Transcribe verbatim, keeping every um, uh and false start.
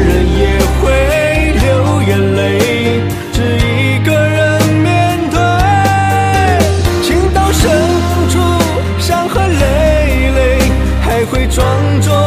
人也会流眼泪，只一个人面对。情到深处，伤痕累累，还会装作